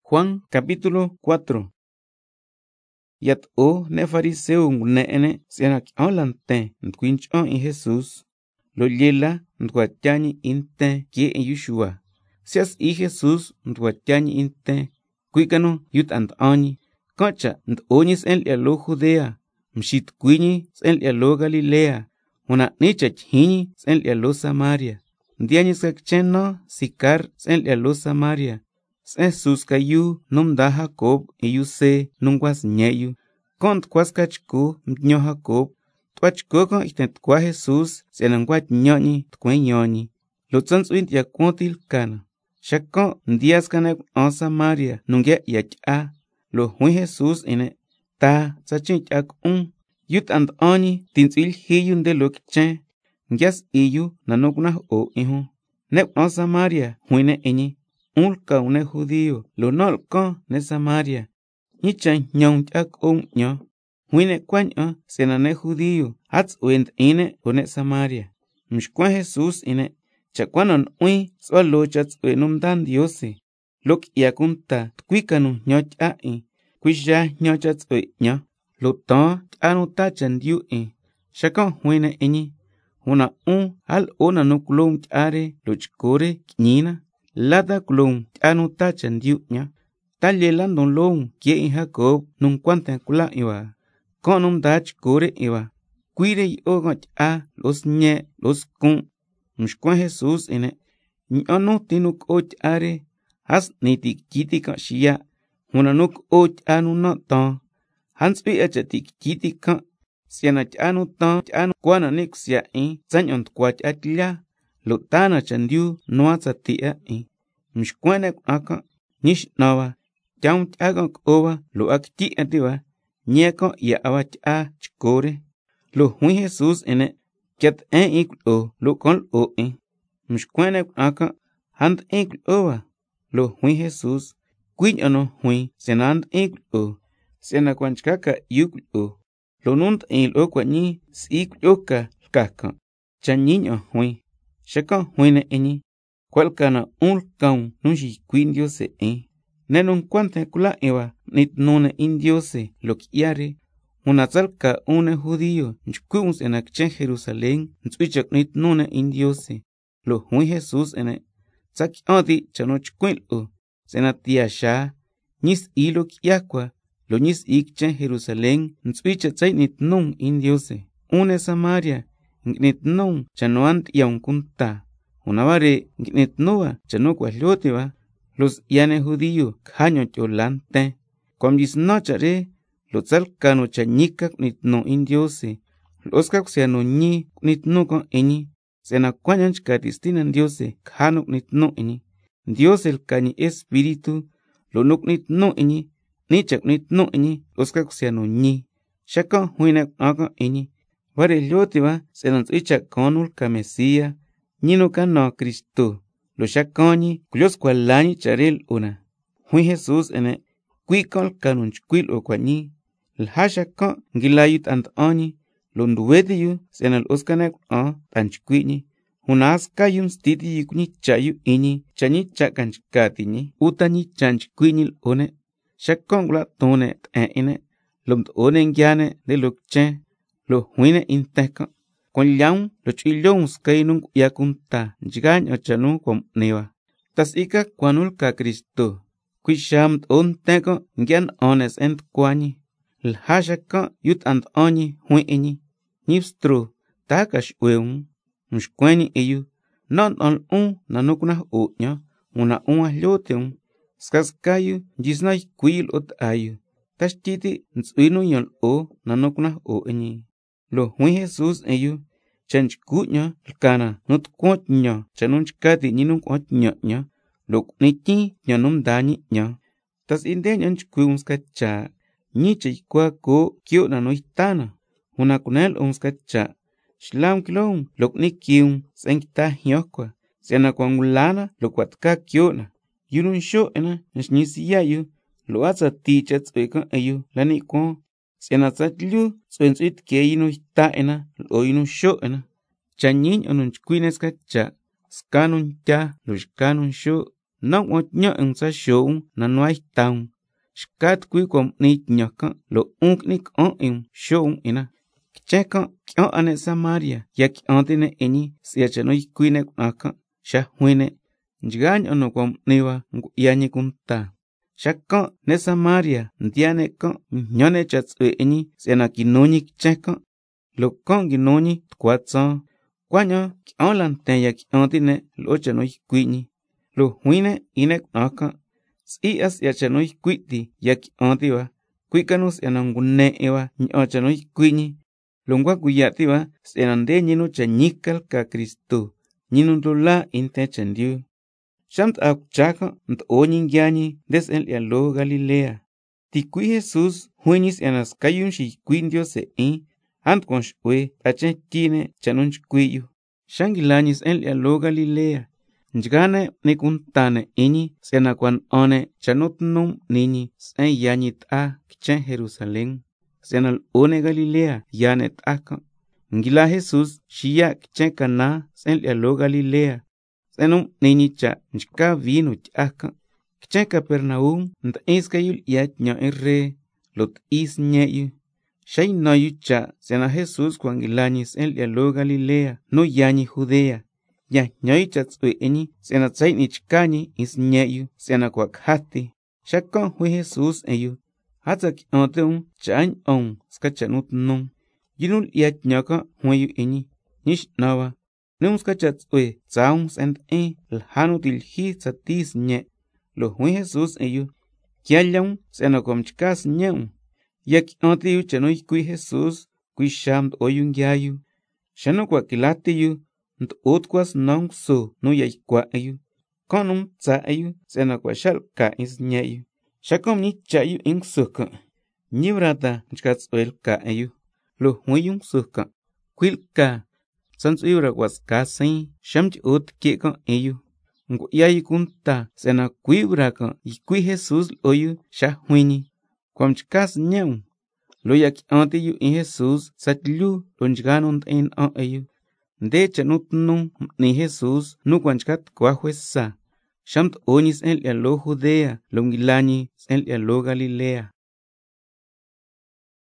Juan capítulo 4. Yat o ne fariseo ngune siena lante nkwinchon in Jesús. Lo lela ndwatyañi inte kie Yushua. Sias i Jesús ndwatyañi inte kwikano yut antañi. Concha ndoñis en lialo Judea. Mshit kwini en lialo Galilea. Una nichach hini en lialo Samaria. Ndiañis kakcheno sikar en lialo Samaria. Jesús kayu numda Jacob se nungwas nyeyu. Kont kwaskachku mnyo Jacob. Twachkoko itent kwa Jesús senangwat nyoni tkwen nyoni. Lutzons wint yakwotil kana. Shakon ndias kanek on Samaria nungya yach'a. Lo hui Jesús ine ta sachint yak Yut and oni tinsil hiyun de lokchen. Ngyas iyu nanokuna o ihu. Nek on Samaria huine enyi. Ulka une judío, lo nol con ne Samaria. Nichan nyong jak nyo. Huine kwanyo senane judío, hats uent ine une Samaria. Mshkwan Jesús ine, chakwanon ui swalo chats uenumdan Diose. Lok yakunta, tkwikanu nyoch ai, kwisha nyochats nyo. Lo ton, anu tachan diu Shakon huine enyi. Una hal ona nukulong are, lochkore, knina. Lada kulong anu tachan diu nya. Talyelan don long kie in Jacob nung kwante kula iwa. Konum dach kore iwa. Kuire y ogot los nye los kun. Mshkwan Jesús ine. Nyono tinuk och are. Has nitik kitika shia. Hunanuk och anu no ton. Hans pi achatik kitika. Sianach anu ton anu kwana nik sia Zanyont kwach atlia. Lutana chandiu nuatsa tia Mshkwanek aka nish nawa. Jaun agak owa lo akti atiwa. Nyeko ya awach chkore. Lo hui Jesús ene. Kiat iklo lo kol Mshkwanek aka hand owa. Lo hui Jesús. Quin ano hui senand iklo. Sena kwanchkaka yuklo. Lo nunt lo kwani sikloka kaka. Chanyiño hui. Shaka huine enyi. Kwalkana ulkaun nunshi quin Diose Nenun kwante kula ewa nit nune in Diose lokiare. Unatzalka une judío nchkumus en akchen Jerusalén ntzwichak nit nune in Diose. Lo hui Jesús ene. Tsak odi chanoch kwil senatiasha. Nis ilo kiakwa. Lo nis ikchen Jerusalén ntzwichak tsay nit nun in Diose. Une Samaria. Ngnit nun chanoant yaunkunta. Unavare ngnit nua chanokwa lyotiwa. Los yane judío khanyo cholante. Kwamjis nochare. Lo tzalkano chanyikak nit no in Diose. Los kaksiano nyi nit no kon enyi. Sena kwanyanch katistinan Diose khanok nit no enyi. Dios el kani espíritu. Lo nuk nit no enyi. Nichak nit no enyi. Los kaksiano nyi. Shaka huinak ako enyi. Vare lyotiwa senans ichak konul ka Mesía. Nino kano Cristo. Lo shakoni kuyos kwalani charel una. Hui Jesús ene. Kwikol kanunchkwil o kwani. Lhashako ngilayut antoni. Lo nduwediyu senal uskanek tanchkwini. Hunas kayum stiti yukni chayu ini. Chani chakanchkatini. Utani chanchkwinil one. Shakongla tone ene. Lomt one ngyane de lukche. Lo huine inteka. Con liang lo chillong skainung yakunta. Njigañ ochanu kom newa. Tas ika kwanul ka Cristo. Quisham teko ngyan ones ent kwani. Lhashaka yut ant oni hui enyi. Nipstro takash weung. Mshkweni eyu. Non on nanukuna uña. Una lyoteung. Skaskayu jisnay kwil ot ayu. Tashtiti nsuinu yol nanukuna enyi. Lo hui Jesús eyu. Chanchkuño lkana not kwotño. Chanunchkati ninun kwotño. Lo niti nyanum dani nyo. Tas inde nyanchkwi unskacha. Niche kwa ko kyo nanoitana. Unakunel unskacha. Shlam kilong lok nikiung senkita hyokwa. Sena kwangulana lo kwatka kyo na. Yurun sho ena nishnyisiyayu. Lo atza ticha tsweka ayu lani kwa. Sena tzatlu tswensuit keyinu hita ena lo yinu sho ena. Chanyin onunchkwines kacha. Skanun ta lo shkanun sho. Nong o nhong sa show na noai town. Skat kui kom ni nyoka lo unk ni on show ina. Cheka kyo ane Samaria yak antine eni siachanoi kuine aka sha huine. Njgan ono kom niwa yani kunta. Shaka ne Samaria ndiane ka nyone chatsue eni siana kinoni cheka. Lo kon ginoni tkwaza. Kwanyo kiolan ten yak antine lo chanoi kuini. Lo huine ine aka. Si as yachanoi kuiti yak antiwa. Kuikanus yanangune ewa nyochanoi kuini. Longwa kuyatiwa senande nyinu chanyikal ka Kristo. Nyinu dola inte chandiu. Shamt akchaka nt onyingyani des el lo Galilea. Tikui Jesus huenis enas kayun shi kuindio se ant konsh we ache kine chanunch kuiyu. Shangilanis el lo Galilea. Njgane nikuntane ini senakwan one chanutnum nini sen yanit kichen Jerusalén. Senal one Galilea yanet aka. Ngila Jesus shia kichen Cana sen lo Galilea. Senum nini cha njka vino aka. Kichen Capernaum nta iskayul yat nyo re lot is nyeyu. Shay no yu cha sena Jesus kwangilanis en lo Galilea no yani Judea. Ya ñoy chatsue eni sena tsay nichkani is nyeyu sena kwakhati. Shakon hui Jesus eyu. Hatsak onteun chan on skachanut nung. Yinul yat nyoka hueyu eni. Nish nawa. Nung skachatsue tsaung sent lhanutil hi tsatis nye. Lo hui Jesus eyu. Kialyang sena komchkas nyeun. Yak onteyu chanoy kui Jesus kui shamt oyun yayu. Shano kwakilati yu. Nt utkwas nong so no yaikwa ayu. Konum tsa ayu sena kwa shal ka is nyayu. Shakom ni chayu ing suka. Nyibrata nchkats oel ka ayu. Lo huyung suka. Kwil ka. Sans uyura was ka sain. Shamch ut kiko ayu. Ngu yayu kunta sena kwibra ka. Ikwi Jesus oyu sha huini. Kwa mchkas nyaun. Lo yak ante yu in Jesus satlu lo njganund in ayu. De chanut nung ni Jesus nukwanchkat kwa huesa. Shamt onis en lo Judea, longilani en lo Galilea.